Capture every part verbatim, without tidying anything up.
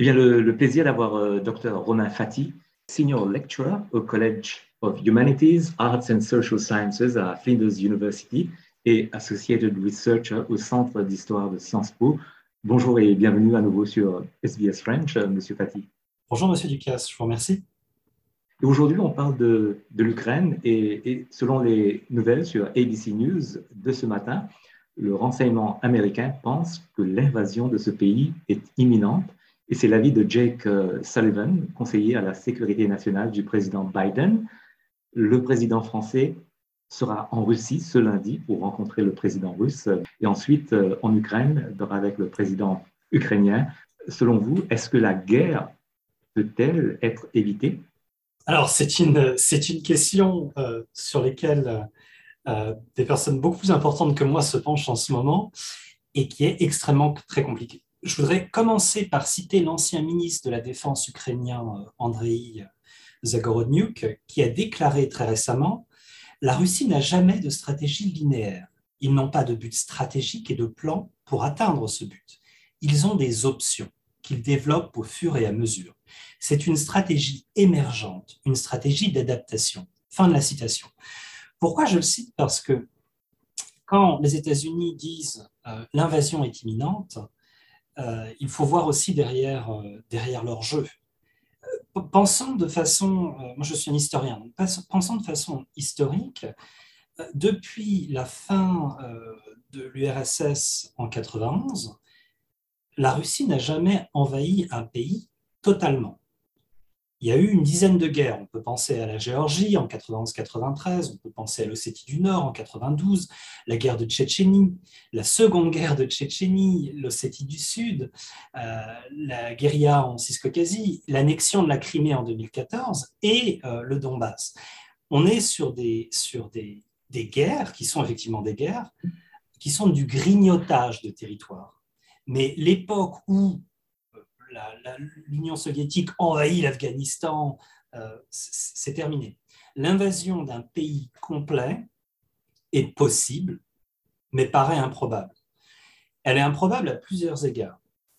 Bien, le, le plaisir d'avoir euh, docteur Romain Fati, Senior Lecturer au College of Humanities, Arts and Social Sciences à Flinders University et Associated Researcher au Centre d'Histoire de Sciences Po. Bonjour et bienvenue à nouveau sur S B S French, euh, Monsieur Fati. Bonjour Monsieur Ducasse, je vous remercie. Et aujourd'hui, on parle de, de l'Ukraine et, et selon les nouvelles sur A B C News de ce matin, le renseignement américain pense que l'invasion de ce pays est imminente. Et c'est l'avis de Jake Sullivan, conseiller à la sécurité nationale du président Biden. Le président français sera en Russie ce lundi pour rencontrer le président russe et ensuite en Ukraine avec le président ukrainien. Selon vous, est-ce que la guerre peut-elle être évitée? Alors, c'est une, c'est une question euh, sur laquelle euh, des personnes beaucoup plus importantes que moi se penchent en ce moment et qui est extrêmement très compliquée. Je voudrais commencer par citer l'ancien ministre de la Défense ukrainien, Andriy Zagorodniuk, qui a déclaré très récemment « La Russie n'a jamais de stratégie linéaire. Ils n'ont pas de but stratégique et de plan pour atteindre ce but. Ils ont des options qu'ils développent au fur et à mesure. C'est une stratégie émergente, une stratégie d'adaptation. » Fin de la citation. Pourquoi je le cite? Parce que quand les États-Unis disent euh, « l'invasion est imminente », Euh, il faut voir aussi derrière, euh, derrière leur jeu. Euh, pensons de façon, euh, moi je suis un historien, donc pensons de façon historique, euh, depuis la fin euh, de l'U R S S en quatre-vingt-onze, la Russie n'a jamais envahi un pays totalement. Il y a eu une dizaine de guerres. On peut penser à la Géorgie en quatre-vingt-onze quatre-vingt-treize, on peut penser à l'Ossétie du Nord en quatre-vingt-douze, la guerre de Tchétchénie, la seconde guerre de Tchétchénie, l'Ossétie du Sud, euh, la guérilla en Ciscaucasie, l'annexion de la Crimée en deux mille quatorze et euh, le Donbass. On est sur, des, sur des, des guerres qui sont effectivement des guerres, qui sont du grignotage de territoire. Mais l'époque où l'Union soviétique envahit l'Afghanistan, euh, c'est terminé. L'invasion d'un pays complet est possible, mais paraît improbable. Elle est improbable à plusieurs égards.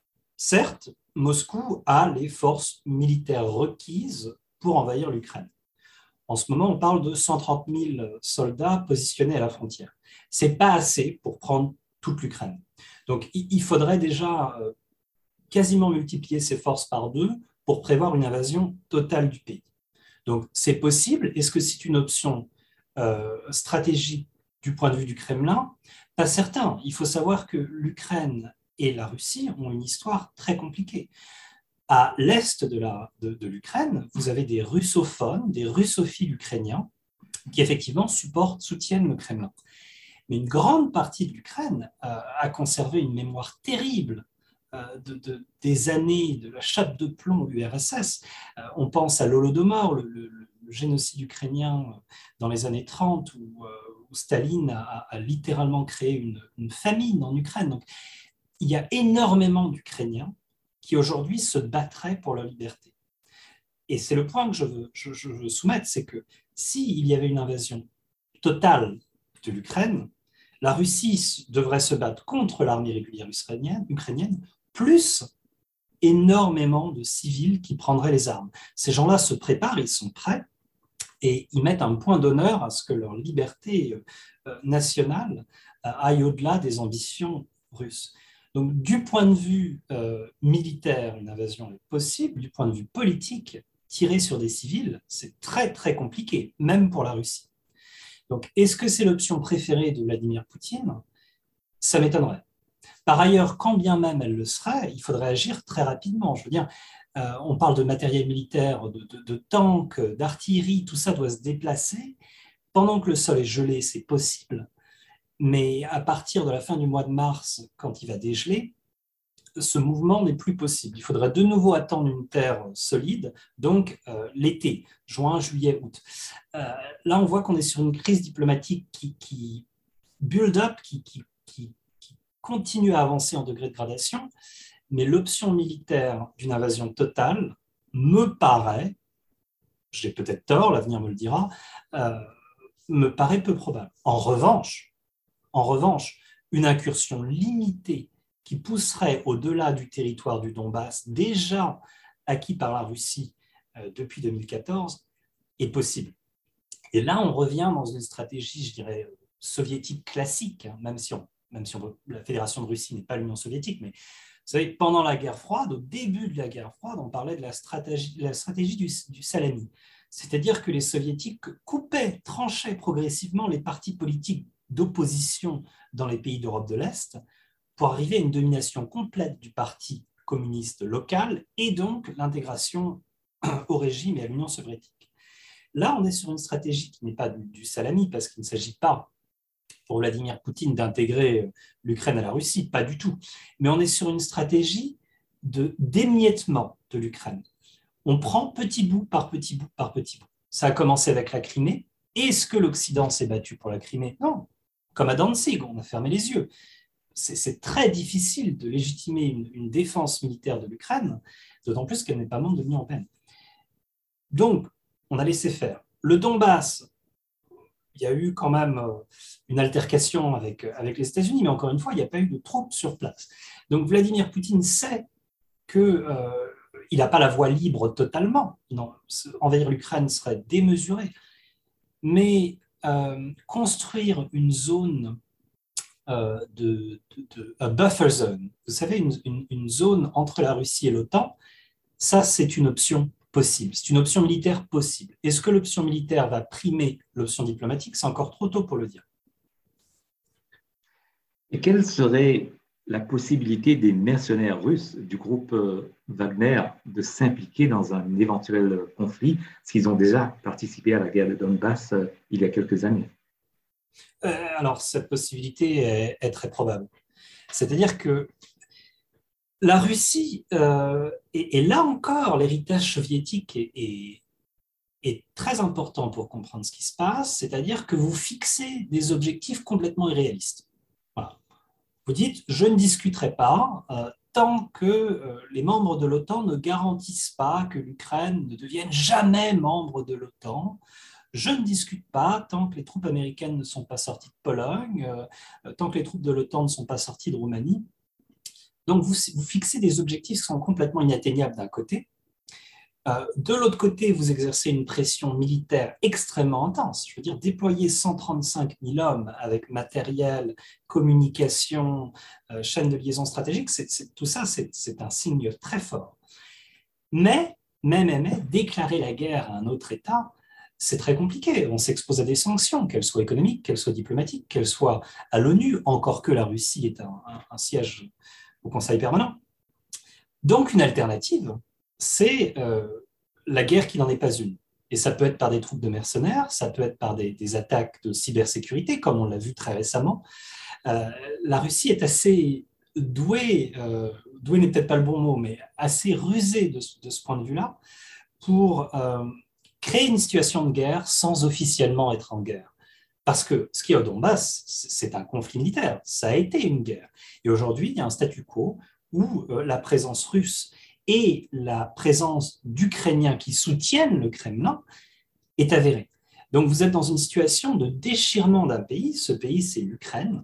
Certes, Moscou a les forces militaires requises pour envahir l'Ukraine. En ce moment, on parle de cent trente mille soldats positionnés à la frontière. Ce n'est pas assez pour prendre toute l'Ukraine. Donc, il faudrait déjà quasiment multiplier ses forces par deux pour prévoir une invasion totale du pays. Donc, c'est possible. Est-ce que c'est une option euh, stratégique du point de vue du Kremlin? Pas certain. Il faut savoir que l'Ukraine et la Russie ont une histoire très compliquée. À l'est de, la, de, de l'Ukraine, vous avez des russophones, des russophiles ukrainiens qui effectivement supportent, soutiennent le Kremlin. Mais une grande partie de l'Ukraine euh, a conservé une mémoire terrible De, de, des années de la chape de plomb U R S S. Euh, on pense à l'Holodomor, le, le, le génocide ukrainien dans les années trente, où, euh, où Staline a, a littéralement créé une, une famine en Ukraine. Donc, il y a énormément d'Ukrainiens qui aujourd'hui se battraient pour leur liberté. Et c'est le point que je veux, je, je veux soumettre, c'est que s'il y avait une invasion totale de l'Ukraine, la Russie devrait se battre contre l'armée régulière ukrainienne, ukrainienne plus énormément de civils qui prendraient les armes. Ces gens-là se préparent, ils sont prêts, et ils mettent un point d'honneur à ce que leur liberté nationale aille au-delà des ambitions russes. Donc, du point de vue euh, militaire, une invasion est possible. Du point de vue politique, tirer sur des civils, c'est très, très compliqué, même pour la Russie. Donc, est-ce que c'est l'option préférée de Vladimir Poutine? Ça m'étonnerait. Par ailleurs, quand bien même elle le serait, il faudrait agir très rapidement. Je veux dire, euh, on parle de matériel militaire, de, de, de tanks, d'artillerie, tout ça doit se déplacer. Pendant que le sol est gelé, c'est possible, mais à partir de la fin du mois de mars, quand il va dégeler, ce mouvement n'est plus possible. Il faudrait de nouveau attendre une terre solide, donc euh, l'été, juin, juillet, août. Euh, là, on voit qu'on est sur une crise diplomatique qui, qui build up, qui, qui, qui, qui continue à avancer en degré de gradation, mais l'option militaire d'une invasion totale me paraît, j'ai peut-être tort, l'avenir me le dira, euh, me paraît peu probable. En revanche, en revanche, une incursion limitée qui pousserait au-delà du territoire du Donbass, déjà acquis par la Russie euh, depuis deux mille quatorze, est possible. Et là, on revient dans une stratégie, je dirais, soviétique classique, hein, même si, on, même si on, la Fédération de Russie n'est pas l'Union soviétique, mais vous savez, pendant la guerre froide, au début de la guerre froide, on parlait de la stratégie, la stratégie du, du salami. C'est-à-dire que les soviétiques coupaient, tranchaient progressivement les partis politiques d'opposition dans les pays d'Europe de l'Est pour arriver à une domination complète du parti communiste local et donc l'intégration au régime et à l'Union soviétique. Là, on est sur une stratégie qui n'est pas du, du salami, parce qu'il ne s'agit pas pour Vladimir Poutine d'intégrer l'Ukraine à la Russie, pas du tout. Mais on est sur une stratégie de d'émiettement de l'Ukraine. On prend petit bout par petit bout par petit bout. Ça a commencé avec la Crimée. Est-ce que l'Occident s'est battu pour la Crimée? Non. Comme à Danzig, on a fermé les yeux. C'est très difficile de légitimer une, une défense militaire de l'Ukraine, d'autant plus qu'elle n'est pas membre de l'Union européenne. Donc, on a laissé faire. Le Donbass, il y a eu quand même une altercation avec, avec les États-Unis, mais encore une fois, il n'y a pas eu de troupes sur place. Donc, Vladimir Poutine sait qu'il euh, n'a pas la voie libre totalement. Non, envahir l'Ukraine serait démesuré. Mais euh, construire une zone euh, de, de, de a buffer zone, vous savez, une, une, une zone entre la Russie et l'OTAN, ça, c'est une option possible. C'est une option militaire possible. Est-ce que l'option militaire va primer l'option diplomatique? C'est encore trop tôt pour le dire. Et quelle serait la possibilité des mercenaires russes du groupe Wagner de s'impliquer dans un éventuel conflit, parce qu'ils ont déjà participé à la guerre de Donbass il y a quelques années? Euh, alors, cette possibilité est, est très probable. C'est-à-dire que la Russie, euh, et, et là encore, l'héritage soviétique est, est, est très important pour comprendre ce qui se passe, c'est-à-dire que vous fixez des objectifs complètement irréalistes. Voilà. Vous dites, je ne discuterai pas euh, tant que euh, les membres de l'OTAN ne garantissent pas que l'Ukraine ne devienne jamais membre de l'OTAN. Je ne discute pas tant que les troupes américaines ne sont pas sorties de Pologne, euh, tant que les troupes de l'OTAN ne sont pas sorties de Roumanie. Donc, vous, vous fixez des objectifs qui sont complètement inatteignables d'un côté. Euh, de l'autre côté, vous exercez une pression militaire extrêmement intense. Je veux dire, déployer cent trente-cinq mille hommes avec matériel, communication, euh, chaîne de liaison stratégique, c'est, c'est, tout ça, c'est, c'est un signe très fort. Mais, mais, mais, mais, déclarer la guerre à un autre État, c'est très compliqué. On s'expose à des sanctions, qu'elles soient économiques, qu'elles soient diplomatiques, qu'elles soient à l'ONU, encore que la Russie est un, un, un siège au Conseil permanent. Donc, une alternative, c'est euh, la guerre qui n'en est pas une. Et ça peut être par des troupes de mercenaires, ça peut être par des, des attaques de cybersécurité, comme on l'a vu très récemment. Euh, la Russie est assez douée, euh, douée n'est peut-être pas le bon mot, mais assez rusée de, de ce point de vue-là, pour euh, créer une situation de guerre sans officiellement être en guerre. Parce que ce qui est au Donbass, c'est un conflit militaire, ça a été une guerre. Et aujourd'hui, il y a un statu quo où euh, la présence russe et la présence d'Ukrainiens qui soutiennent le Kremlin est avérée. Donc vous êtes dans une situation de déchirement d'un pays. Ce pays, c'est l'Ukraine.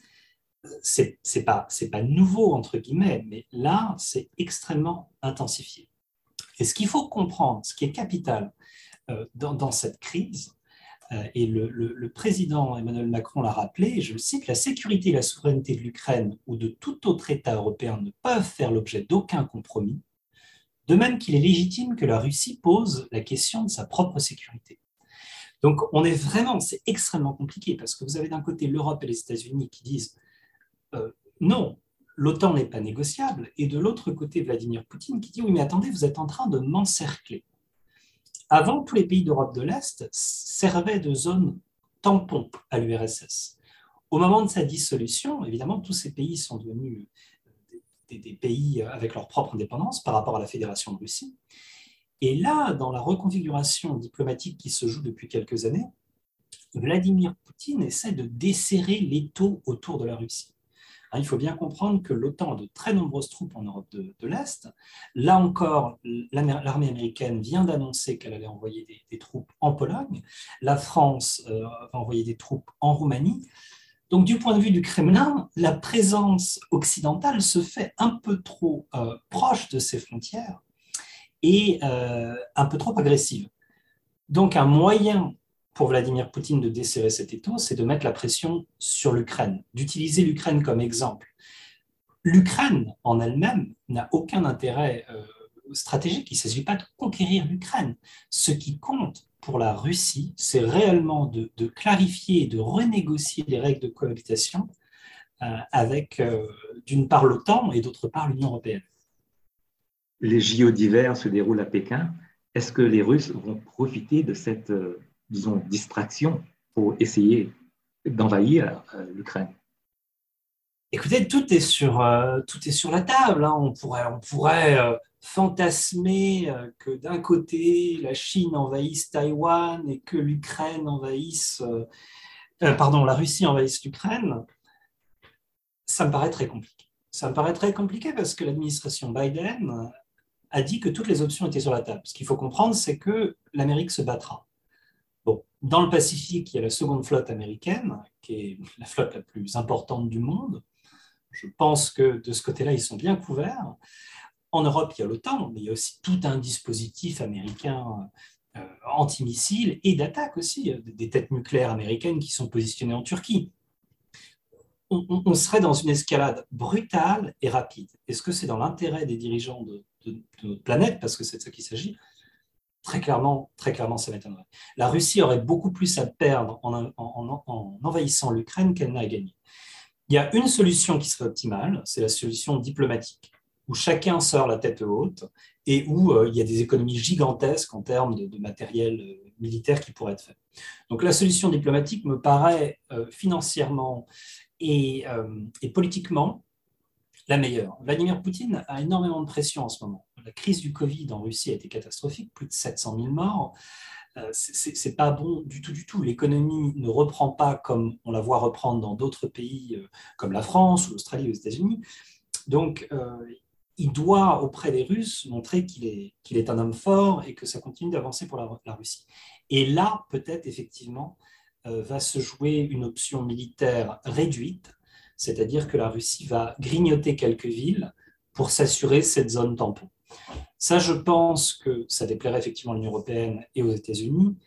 C'est, c'est pas, c'est pas nouveau, entre guillemets, mais là, c'est extrêmement intensifié. Et ce qu'il faut comprendre, ce qui est capital euh, dans, dans cette crise, euh, et le, le, le président Emmanuel Macron l'a rappelé, je le cite, la sécurité et la souveraineté de l'Ukraine ou de tout autre État européen ne peuvent faire l'objet d'aucun compromis, de même qu'il est légitime que la Russie pose la question de sa propre sécurité. Donc, on est vraiment, c'est extrêmement compliqué parce que vous avez d'un côté l'Europe et les États-Unis qui disent euh, non, l'OTAN n'est pas négociable, et de l'autre côté, Vladimir Poutine qui dit oui, mais attendez, vous êtes en train de m'encercler. Avant, tous les pays d'Europe de l'Est servaient de zone tampon à l'U R S S. Au moment de sa dissolution, évidemment, tous ces pays sont devenus des, des pays avec leur propre indépendance par rapport à la Fédération de Russie. Et là, dans la reconfiguration diplomatique qui se joue depuis quelques années, Vladimir Poutine essaie de desserrer l'étau autour de la Russie. Hein, il faut bien comprendre que l'OTAN a de très nombreuses troupes en Europe de, de l'Est. Là encore, l'armée américaine vient d'annoncer qu'elle allait envoyer des, des troupes en Pologne. La France euh, va envoyer des troupes en Roumanie. Donc, du point de vue du Kremlin, la présence occidentale se fait un peu trop euh, proche de ses frontières et euh, un peu trop agressive. Donc, un moyen pour Vladimir Poutine de desserrer cet étau, c'est de mettre la pression sur l'Ukraine, d'utiliser l'Ukraine comme exemple. L'Ukraine en elle-même n'a aucun intérêt euh, stratégique. Il ne s'agit pas de conquérir l'Ukraine. Ce qui compte pour la Russie, c'est réellement de, de clarifier et de renégocier les règles de cohabitation euh, avec, euh, d'une part, l'OTAN et d'autre part, l'Union européenne. Les J O d'hiver se déroulent à Pékin. Est-ce que les Russes vont profiter de cette, euh, disons, distraction pour essayer d'envahir euh, l'Ukraine? Écoutez, tout est sur, euh, tout est sur la table. Hein. On pourrait, on pourrait euh, fantasmer euh, que d'un côté, la Chine envahisse Taïwan et que l'Ukraine envahisse, euh, euh, pardon, la Russie envahisse l'Ukraine. Ça me paraît très compliqué. Ça me paraît très compliqué parce que l'administration Biden a dit que toutes les options étaient sur la table. Ce qu'il faut comprendre, c'est que l'Amérique se battra. Bon, dans le Pacifique, il y a la seconde flotte américaine, qui est la flotte la plus importante du monde. Je pense que de ce côté-là, ils sont bien couverts. En Europe, il y a l'OTAN, mais il y a aussi tout un dispositif américain euh, antimissile et d'attaque aussi, des têtes nucléaires américaines qui sont positionnées en Turquie. On, on, on serait dans une escalade brutale et rapide. Est-ce que c'est dans l'intérêt des dirigeants de, de, de notre planète, parce que c'est de ça qu'il s'agit? Très clairement, très clairement, ça m'étonnerait. La Russie aurait beaucoup plus à perdre en, en, en, en envahissant l'Ukraine qu'elle n'a à gagner. Il y a une solution qui serait optimale, c'est la solution diplomatique, où chacun sort la tête haute et où euh, il y a des économies gigantesques en termes de, de matériel euh, militaire qui pourrait être fait. Donc la solution diplomatique me paraît euh, financièrement et, euh, et politiquement la meilleure. Vladimir Poutine a énormément de pression en ce moment. La crise du Covid en Russie a été catastrophique, plus de sept cent mille morts. Euh, c'est pas bon du tout, du tout. L'économie ne reprend pas comme on la voit reprendre dans d'autres pays euh, comme la France ou l'Australie ou les États-Unis. Donc, euh, il doit, auprès des Russes, montrer qu'il est, qu'il est un homme fort et que ça continue d'avancer pour la, la Russie. Et là, peut-être, effectivement, euh, va se jouer une option militaire réduite, c'est-à-dire que la Russie va grignoter quelques villes pour s'assurer cette zone tampon. Ça, je pense que ça déplairait effectivement à l'Union européenne et aux États-Unis,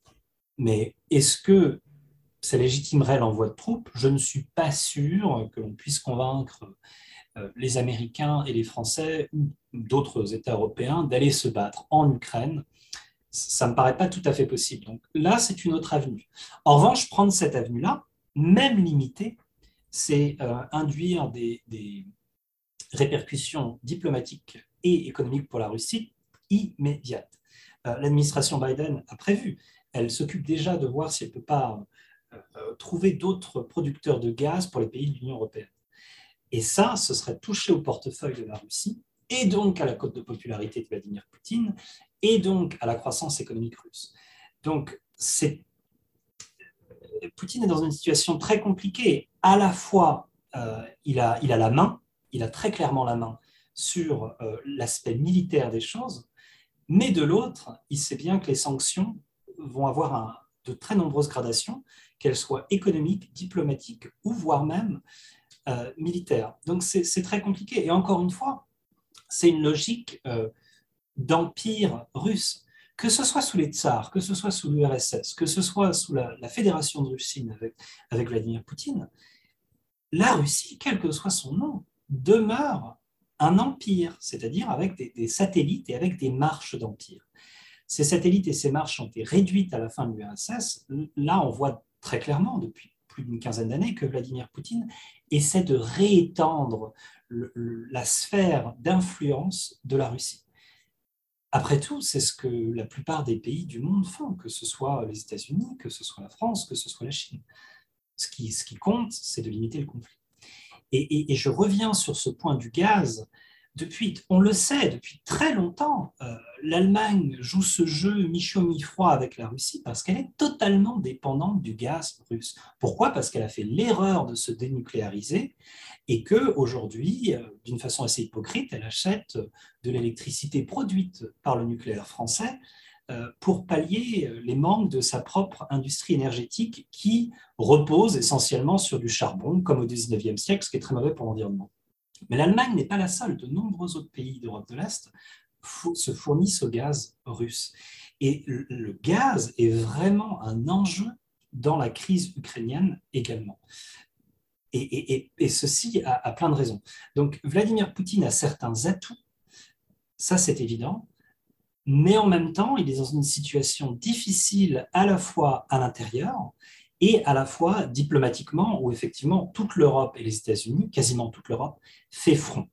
mais est-ce que ça légitimerait l'envoi de troupes? Je ne suis pas sûr que l'on puisse convaincre les Américains et les Français ou d'autres États européens d'aller se battre en Ukraine. Ça ne me paraît pas tout à fait possible. Donc là, c'est une autre avenue. En revanche, prendre cette avenue-là, même limitée, c'est euh, induire des, des répercussions diplomatiques et économiques pour la Russie immédiates. Euh, L'administration Biden a prévu. Elle s'occupe déjà de voir si elle ne peut pas euh, trouver d'autres producteurs de gaz pour les pays de l'Union européenne. Et ça, ce serait toucher au portefeuille de la Russie, et donc à la cote de popularité de Vladimir Poutine, et donc à la croissance économique russe. Donc, c'est... Poutine est dans une situation très compliquée. À la fois, euh, il, a, il a la main, il a très clairement la main sur euh, l'aspect militaire des choses, mais de l'autre, il sait bien que les sanctions vont avoir un, de très nombreuses gradations, qu'elles soient économiques, diplomatiques ou voire même Euh, militaire. Donc c'est très compliqué. Et encore une fois, c'est une logique euh, d'empire russe. Que ce soit sous les tsars, que ce soit sous l'U R S S, que ce soit sous la, la Fédération de Russie avec, avec Vladimir Poutine, la Russie, quel que soit son nom, demeure un empire, c'est-à-dire avec des, des satellites et avec des marches d'empire. Ces satellites et ces marches ont été réduites à la fin de l'U R S S. Là, on voit très clairement depuis plus d'une quinzaine d'années que Vladimir Poutine essaie de réétendre le, le, la sphère d'influence de la Russie. Après tout, c'est ce que la plupart des pays du monde font, que ce soit les États-Unis, que ce soit la France, que ce soit la Chine. Ce qui, ce qui compte, c'est de limiter le conflit. Et, et, et je reviens sur ce point du gaz. Depuis, on le sait, depuis très longtemps, euh, l'Allemagne joue ce jeu mi-chaud, mi-froid avec la Russie parce qu'elle est totalement dépendante du gaz russe. Pourquoi? Parce qu'elle a fait l'erreur de se dénucléariser et qu'aujourd'hui, euh, d'une façon assez hypocrite, elle achète de l'électricité produite par le nucléaire français euh, pour pallier les manques de sa propre industrie énergétique qui repose essentiellement sur du charbon, comme au dix-neuvième siècle, ce qui est très mauvais pour l'environnement. Mais l'Allemagne n'est pas la seule. De nombreux autres pays d'Europe de l'Est se fournissent au gaz russe. Et le gaz est vraiment un enjeu dans la crise ukrainienne également. Et, et, et, et ceci a, a plein de raisons. Donc, Vladimir Poutine a certains atouts, ça c'est évident, mais en même temps, il est dans une situation difficile à la fois à l'intérieur et à la fois diplomatiquement, où effectivement toute l'Europe et les États-Unis, quasiment toute l'Europe, fait front.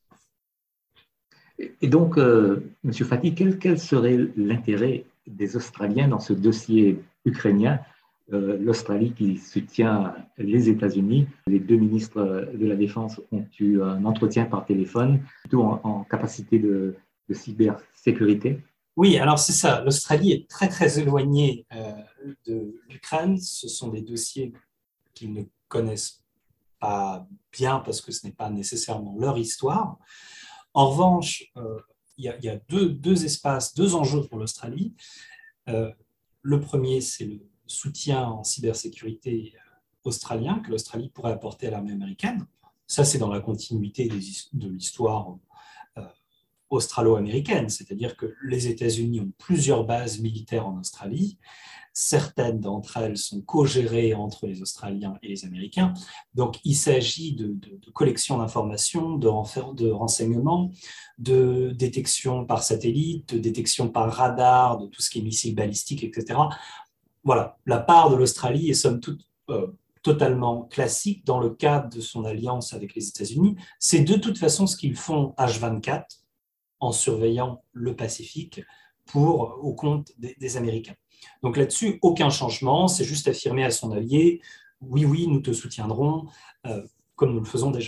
Et donc, euh, M. Fathi, quel, quel serait l'intérêt des Australiens dans ce dossier ukrainien? Euh, L'Australie qui soutient les États-Unis. Les deux ministres de la Défense ont eu un entretien par téléphone, plutôt en, en capacité de, de cybersécurité. Oui, alors c'est ça. L'Australie est très, très éloignée euh, de l'Ukraine. Ce sont des dossiers qu'ils ne connaissent pas bien parce que ce n'est pas nécessairement leur histoire. En revanche, euh, il y a, il y a deux, deux espaces, deux enjeux pour l'Australie. Euh, le premier, c'est le soutien en cybersécurité australien que l'Australie pourrait apporter à l'armée américaine. Ça, c'est dans la continuité des, de l'histoire euh, australo-américaine, c'est-à-dire que les États-Unis ont plusieurs bases militaires en Australie. Certaines d'entre elles sont co-gérées entre les Australiens et les Américains. Donc, il s'agit de, de, de collection d'informations, de, de renseignements, de détection par satellite, de détection par radar, de tout ce qui est missiles balistiques, et cetera. Voilà, la part de l'Australie est somme toute euh, totalement classique dans le cadre de son alliance avec les États-Unis. C'est de toute façon ce qu'ils font H vingt-quatre en surveillant le Pacifique pour, au compte des, des Américains. Donc là-dessus, aucun changement, c'est juste affirmer à son allié, oui, oui, nous te soutiendrons, euh, comme nous le faisons déjà.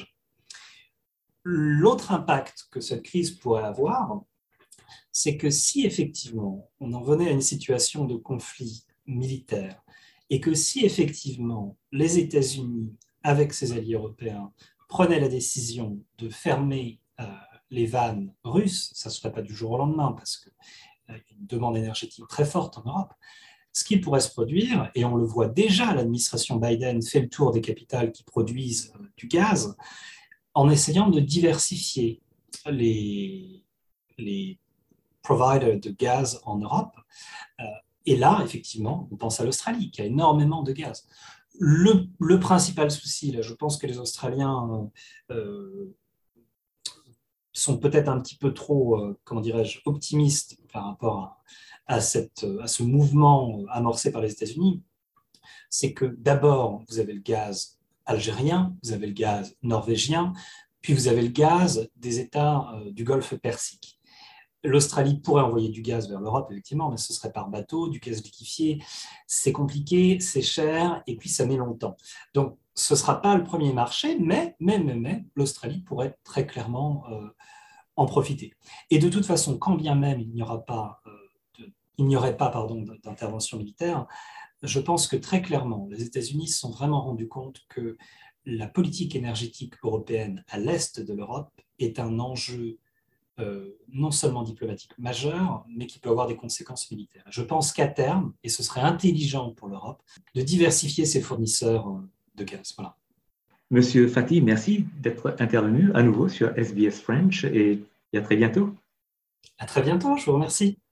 L'autre impact que cette crise pourrait avoir, c'est que si effectivement on en venait à une situation de conflit militaire et que si effectivement les États-Unis, avec ses alliés européens, prenaient la décision de fermer euh, les vannes russes, ça ne se ferait pas du jour au lendemain parce qu'il y a une demande énergétique très forte en Europe, ce qui pourrait se produire, et on le voit déjà, l'administration Biden fait le tour des capitales qui produisent euh, du gaz, en essayant de diversifier les, les providers de gaz en Europe. Euh, et là, effectivement, on pense à l'Australie, qui a énormément de gaz. Le, le principal souci, là, je pense que les Australiens euh, sont peut-être un petit peu trop, euh, comment dirais-je, optimistes par rapport à, à, cette, à ce mouvement amorcé par les États-Unis, c'est que d'abord, vous avez le gaz algérien, vous avez le gaz norvégien, puis vous avez le gaz des États euh, du Golfe Persique. L'Australie pourrait envoyer du gaz vers l'Europe, effectivement, mais ce serait par bateau, du gaz liquéfié. C'est compliqué, c'est cher, et puis ça met longtemps. Donc, ce ne sera pas le premier marché, mais, mais, mais, mais l'Australie pourrait très clairement euh, en profiter. Et de toute façon, quand bien même il n'y aura pas, euh, de, il n'y aurait pas pardon, d'intervention militaire, je pense que très clairement, les États-Unis se sont vraiment rendus compte que la politique énergétique européenne à l'est de l'Europe est un enjeu Euh, non seulement diplomatique majeur, mais qui peut avoir des conséquences militaires. Je pense qu'à terme, et ce serait intelligent pour l'Europe, de diversifier ses fournisseurs de gaz. Voilà. Monsieur Fathi, merci d'être intervenu à nouveau sur S B S French et à très bientôt. À très bientôt, je vous remercie.